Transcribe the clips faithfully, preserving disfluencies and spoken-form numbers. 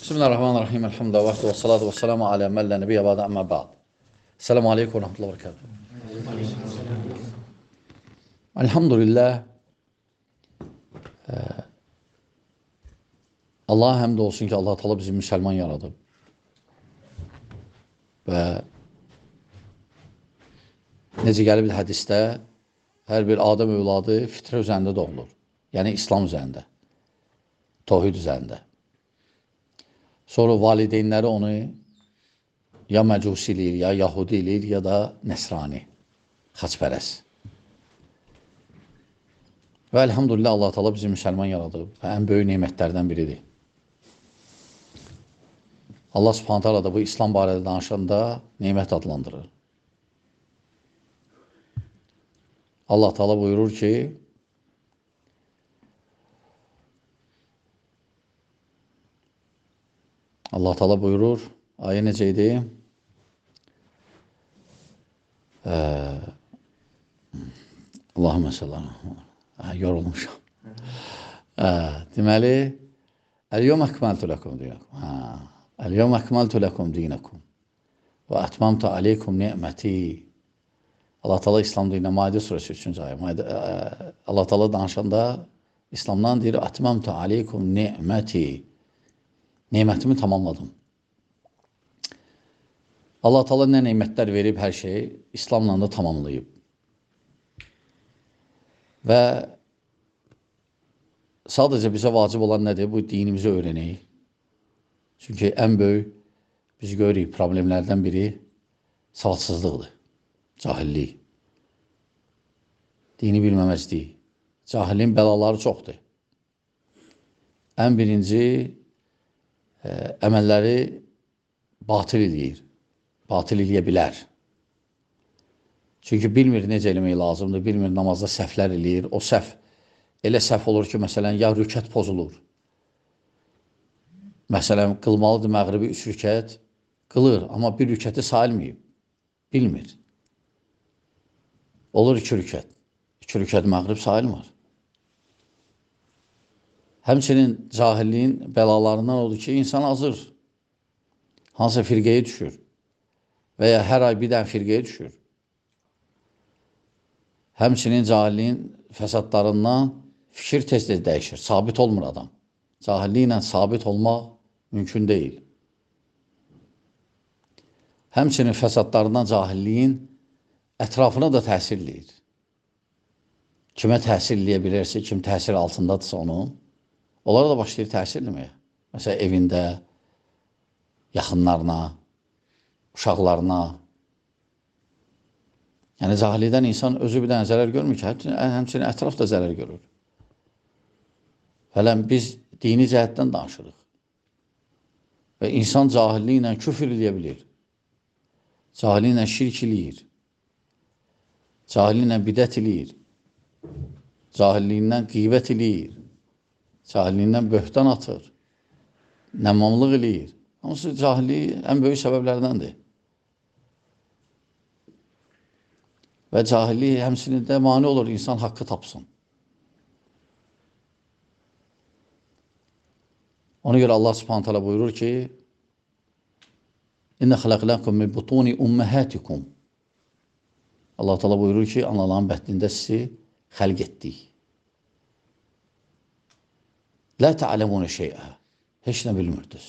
Bismillahirrahmanirrahim. Elhamdülillah ve salatu ve selamu ala men la nebiyye ba'de amma ba'd. Selamun aleyküm ve rahmetullahi ve berekatuhu. Elhamdülillah. Allah'a həmd olsun ki, Allah Teala bizi müsəlman yaradı. Və necə gəlib hədisdə, hər bir Adəm övladı fitrə üzərində doğulur. Yəni İslam üzərində, tövhid üzərində. Sonra valideynləri onu ya məcusi eləyir, ya Yahudi eləyir, ya da Nəsrani, xaçpərəs. Və elhamdülillah Allah Teala bizi müsəlman yaradıb və ən böyük nemətlərdən biridir. Allah Subhanahu taala da bu İslam barədə danışanda nemət adlandırır. Allah Teala buyurur ki, Allah Teala buyurur, ayə necə idi? Ee, Allahümme sallallahu yorulmuşam. Ee, deməli, Əl-yevm əkməltu ləkum dinakum. Əl-yevm əkməltu ləkum dinakum və ətmamtu aleykum ni'məti. Allah Teala İslam dininə Maidə surəsi üçüncü ayə. Allah Teala danışanda İslamdan deyir, ətmamtu aleykum ni'məti. Nemətimi tamamladım. Allah Teala nə nemətlər verib hər şeyi İslamla da tamamlayıb. Və sadəcə bizə vacib olan nədir? Bu dinimizi öyrənəyik. Çünki ən böyük biz görürük problemlərdən biri savadsızlıqdır, cahillik. Dini bilməməzlik. Cahilin bəlaları çoxdur. Ən birinci ə, əməlləri batil eləyir. Batil eləyə bilər. Çünki bilmir necə eləmək lazımdır, bilmir namazda səhvlər eləyir. O səhv elə səhv olur ki, məsələn, ya rükət pozulur. Məsələn, qılmalıdır məğribi üç rükət, qılır, amma bir rükəti sayılmayıb, bilmir. Olur iki rükət, iki rükət məğrib sayılmır. Həmçinin cahilliyin bəlalarından odur ki, insan azır, hansısa firqəyə düşür və ya hər ay bir dənə firqəyə düşür. Həmçinin cahilliyin fəsadlarından fikir tez-tez dəyişir, sabit olmur adam. Cahilliklə sabit olmaq mümkün deyil. Həmçinin fəsadlarından cahilliyin ətrafına da təsir eləyir. Kimə təsir eləyə bilirsə, kim təsir altındadırsa onun, onlara da başlayır təsir eləməyə. Məsələn, evində, yaxınlarına, uşaqlarına. Yəni, cahillikdən insan özü bir dənə zərər görmür ki, həmçinin ətraf da zərər görür. Fələn, biz dini cəhətdən danışırıq. Və insan cahilliklə küfür eləyə bilir. Cahilliklə şirk eləyir. Cahilliklə bidət eləyir. Cahilliyindən qeybət eləyir. Cahilliyindən böhtan atır. Nəmmamlıq eləyir. Hamısı cahillik ən böyük səbəblərdəndir. Və cahillik həmçinin də mane olur, insan haqqı tapsın. Ona görə Allah Subhanahu taala buyurur ki, İnne xalaqnakum min butuni ummahatikum. Allah Teala buyurur ki, anaların bətnində sizi xəlq etdik. La ta'lamuna şey'a. Heç nə bilmirdiniz.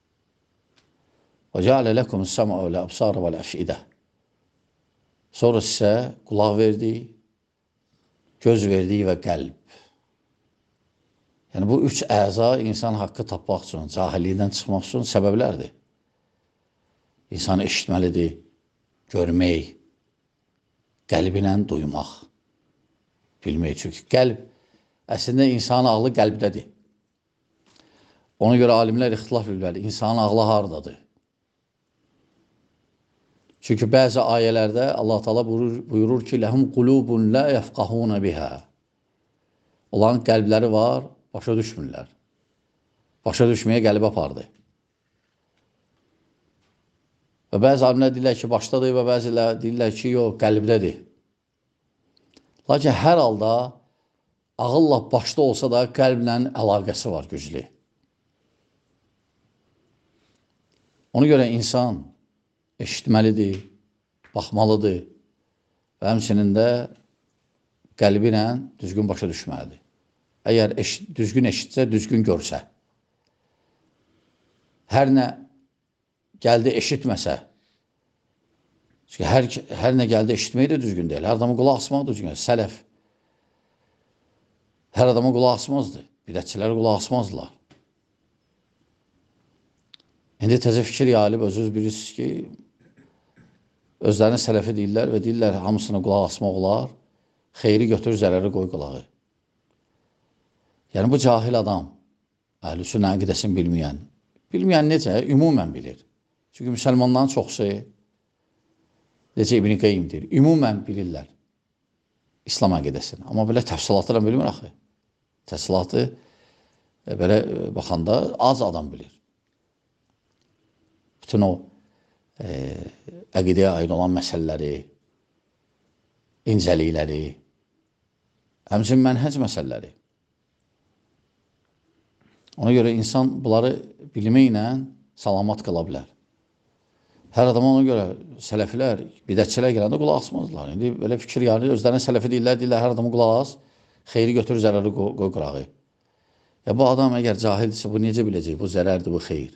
Və ca'ale lekum as-sam'a və al-absara və al-af'idə. Sonra sizə qulaq verdik, göz verdik və qəlb. Yəni, bu üç əza insan haqqı tapmaq üçün, cahillikdən çıxmaq üçün səbəblərdir. İnsanı eşitməlidir, görmək, qəlbinə duymaq, bilmək. Çünki qəlb, əslində insanın ağlı qəlbdədir. Ona görə alimlər ixtilaf bilməli, insanın ağlı haradadır? Çünki bəzi ayələrdə Allah Teala buyurur, buyurur ki, ləhum qulubun la yəfqahuna biha. Onların qəlbləri var, başa düşmürlər. Başa düşməyə qəlbə apardı. Və bəzi alimlər deyirlər ki, başdadır və bəzilər deyirlər ki, yox, qəlbdədir. Lakin hər halda ağılla başda olsa da qəlblə əlaqəsi var güclü. Ona görə insan eşitməlidir, baxmalıdır və həmçinin də qəlbi ilə düzgün başa düşməlidir. Əgər eş düzgün eşitsə, düzgün görsə, hər nə gəldi eşitməsə, çünki hər, hər nə gəldi eşitmək də düzgün deyil, hər adamı qulaq asmaq düzgün deyil, sələf hər adamı qulaq asmazdı, bidətçilər qulaq asmazdılar. İndi təzə fikir yayılıb, özünüz bilirsiniz ki, özlərini sələfi deyirlər və deyirlər, hamısını qulaq asmaq olar, xeyri götür, zərəri qoy qulağı. Yəni, bu cahil adam, əhl-i sünnə əqidəsini bilməyən, bilməyən necə? Ümumən bilir. Çünki müsəlmanların çoxsu, necə İbn-i Qeym deyir, ümumən bilirlər İslam əqidəsini. Amma belə təfsilatlarla bilmir axı. Təfsilatı belə baxanda az adam bilir. Bütün o e, əqidəyə aid olan məsələləri, incəlikləri, həmçinin mənhəc məsələləri. Ona görə insan bunları bilməklə salamat qala bilər. Hər adama ona görə sələfilər, bidətçilər gələndə qulaq asmazlar. İndi belə fikir yarı, özlərinə sələfi deyirlər, deyirlər, hər adamı qulaq as, xeyri götür, zərəri qoy, qoy qırağı. Ya bu adam əgər cahildirsə, bu necə biləcək? Bu zərərdir, bu xeyir.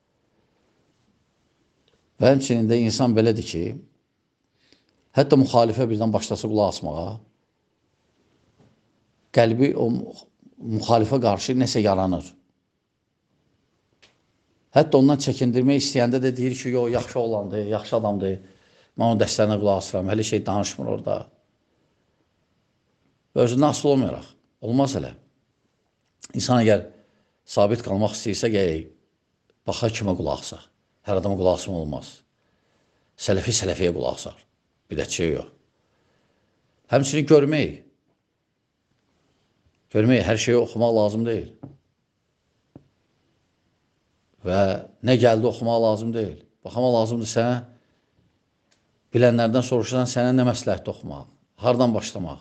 Və həmçinin də insan belədir ki, hətta müxalifə birdən başlasa qulaq asmağa, qəlbi o müxalifə qarşı nəsə yaranır. Hətta ondan çəkindirmək istəyəndə də deyir ki, yox, yaxşı oğlandır, yaxşı adamdır, mən onun dərslərinə qulaq asıram, hələ şey danışmır orada. Və özündən asıl olmayaraq, olmaz elə. İnsan əgər sabit qalmaq istəyirsə, gərək baxa kimə qulaq asaq. Hər adama qulaq asma olmaz. Sələfi sələfiyə qulaq asar, bidətçiyə yox. Həmçinin görmək. Görmək, hər şeyi oxumaq lazım deyil. Və nə gəldi oxumaq lazım deyil. Baxama lazımdır sənə, bilənlərdən soruşursan, sənə nə məsləhətdə oxumaq, hardan başlamaq,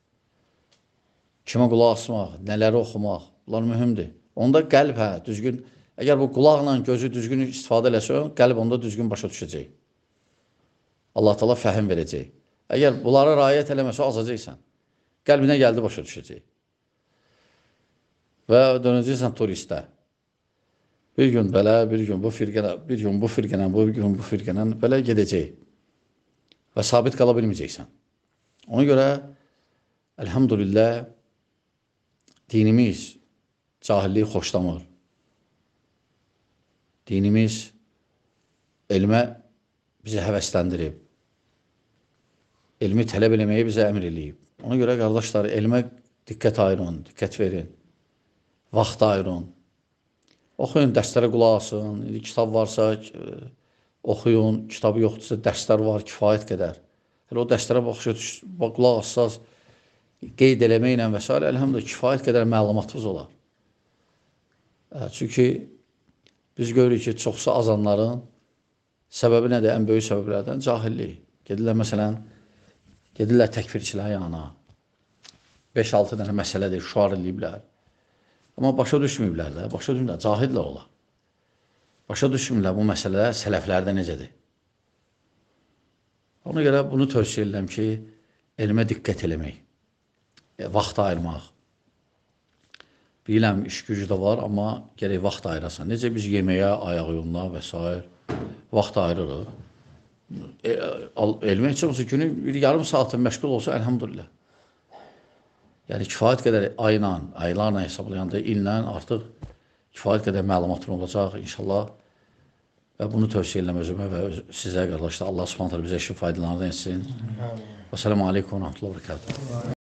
kimə qulaq asmaq, nələri oxumaq, bunlar mühümdür. Onda qəlb, hə, düzgün, əgər bu qulaqla gözü düzgün istifadə eləsə, qəlb onda düzgün başa düşəcək. Allah Teala fəhim verəcək. Əgər bunlara rayət eləməsə, azacaqsan. Qəlbinə gəldi başa düşəcək. Və dönəcəksən turistə. Bir gün belə, bir gün bu firqənə, bir gün bu firqənə, bir gün bu firqənə, belə gedəcək. Və sabit qala bilməyəcəksən. Ona görə, əlhamdülillah, dinimiz cahilliyi xoşlamır. Dinimiz elmə bizi həvəsləndirib. Elmi tələb eləməyi bizə əmr eləyib. Ona görə, qardaşlar, elmə diqqət ayırın, diqqət verin, vaxt ayırın. Oxuyun, dərslərə qulaq asın, kitab varsa oxuyun, kitabı yoxdursa dərslər var, kifayət qədər. Hələ o dərslərə qulaq assaz, qeyd eləməklə və s. Əlhamdülillah, kifayət qədər məlumatınız olar. Çünki biz görürük ki, çoxsa azanların səbəbi nədir? Ən böyük səbəblərdən cahillik. Gedirlər, məsələn, gedirlər təkfirçilər yanına. beş altı dənə məsələdir, şuar eləyiblər. Amma başa düşməyiblər də, başa düşməyiblər, cahillər ola. Başa düşməyiblər bu məsələlər sələflərdə necədir. Ona görə bunu tövsiyə edirəm ki, elmə diqqət eləmək, vaxt ayırmaq. Biləm, iş gücü də var, amma gərək vaxt ayırasan. Necə biz yeməyə, ayaq yoluna və s. vaxt ayırırıq. Elmə üçün olsa, günü bir yarım saatın məşğul olsa, əlhamdülillah. Yəni, kifayət qədər ayla, aylarla hesablayanda, illə artıq kifayət qədər məlumatın olacaq, inşallah. Və bunu tövsiyə edirəm özümə və sizə, qardaşlar. Allah subhanət hələ bizə işin faydalarını etsin. Və sələmu aleykum və rəhmətullah və bərəkatuhu.